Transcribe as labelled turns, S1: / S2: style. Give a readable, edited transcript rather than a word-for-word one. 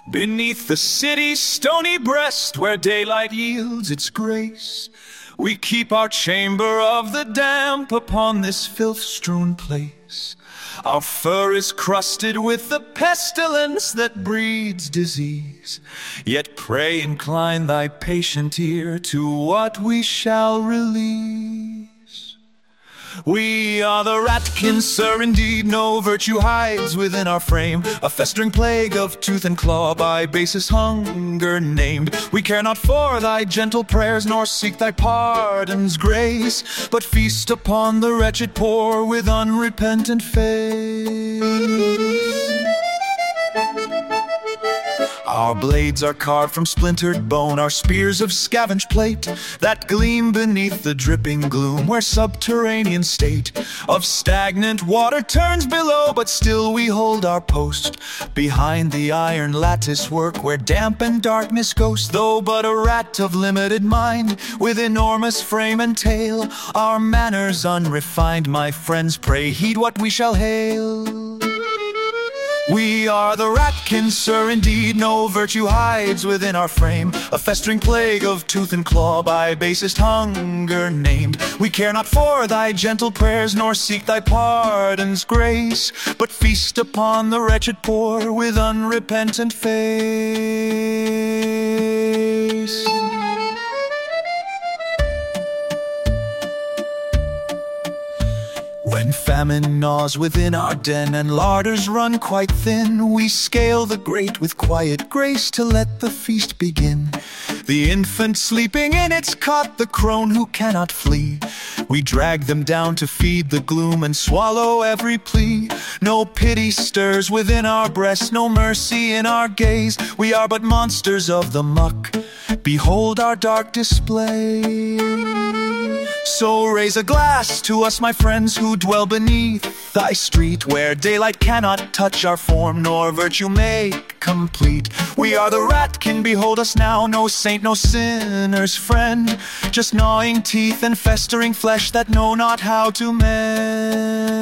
S1: Beneath the city's stony breast, where daylight yields its grace, we keep our chamber of the damp upon this filth-strewn place. Our fur is crusted with the pestilence that breeds disease. Yet pray incline thy patient ear to what we shall release. We are the ratkins, sir, indeed no virtue hides within our frame, a festering plague of tooth and claw, by basest hunger named. We care not for thy gentle prayers, nor seek thy pardon's grace, but feast upon the wretched poor with unrepentant face. Our blades are carved from splintered bone, our spears of scavenged plate, that gleam beneath the dripping gloom, where subterranean state of stagnant water turns below. But still we hold our post behind the iron lattice work, where damp and darkness ghost. Though but a rat of limited mind, with enormous frame and tail, our manners unrefined, my friends, pray heed what we shall hail. We are the ratkins, sir, indeed no virtue hides within our frame, a festering plague of tooth and claw, by basest hunger named. We care not for thy gentle prayers, nor seek thy pardon's grace, but feast upon the wretched poor with unrepentant face. When famine gnaws within our den, and larders run quite thin, we scale the grate with quiet grace to let the feast begin. The infant sleeping in its cot, the crone who cannot flee, we drag them down to feed the gloom and swallow every plea. No pity stirs within our breasts, no mercy in our gaze. We are but monsters of the muck, behold our dark display. So raise a glass to us, my friends, who dwell beneath thy street, where daylight cannot touch our form, nor virtue make complete. We are the ratkin, behold us now, no saint, no sinner's friend, just gnawing teeth and festering flesh that know not how to mend.